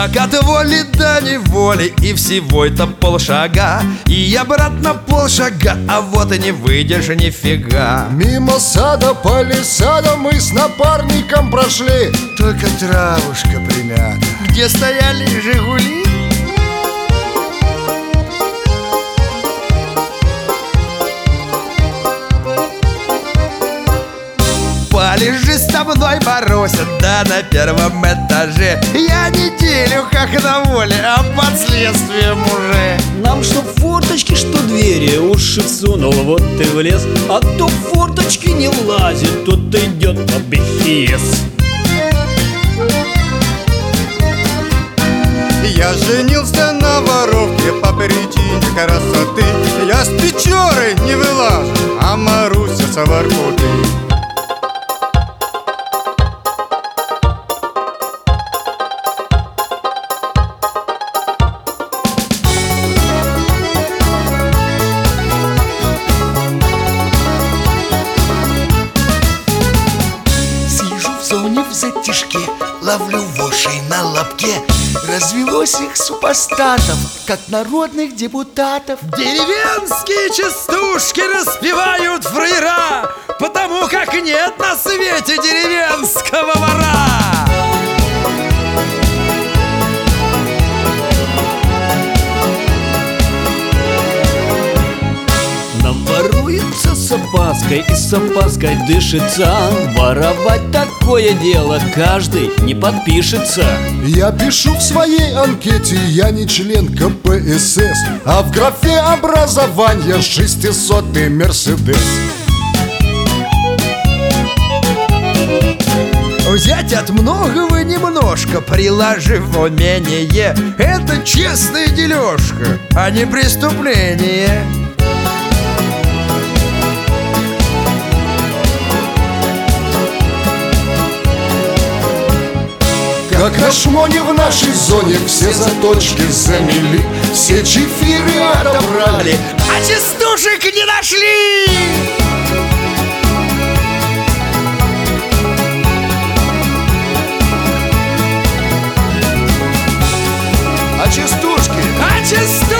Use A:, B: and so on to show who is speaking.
A: Так от воли до неволи и всего это полшага, и обратно полшага, а вот и не выйдешь нифига.
B: Мимо сада, палисада мы с напарником прошли, только травушка примята,
A: где стояли «Жигули». Полежи со мной, Маруся, да на первом этаже. Я неделю как на воле, а под следствием уже.
C: Нам что форточки, что двери, уши всунул, вот ты влез. А то в форточки не влазит, тут идет обехес.
D: Я женился на воровке по причине красоты. Я с Печоры не вылажу, а Маруся с Воркуты.
E: В затишке ловлю вошей на лобке. Развелось их супостатов, как народных депутатов.
A: Деревенские частушки распевают фраера, потому как нет на свете деревенского вора.
C: Нам воруется с опаской и с опаской дышится. Воровать такое дело каждый не подпишется.
B: Я пишу в своей анкете, я не член КПСС, а в графе образования 600-й Мерседес.
A: Взять от многого немножко, приложив умение, это честная дележка, а не преступление.
B: Как на шмоне в нашей зоне все заточки замели, все чефиры отобрали,
A: а частушек не нашли.
B: а частушки
A: А частушки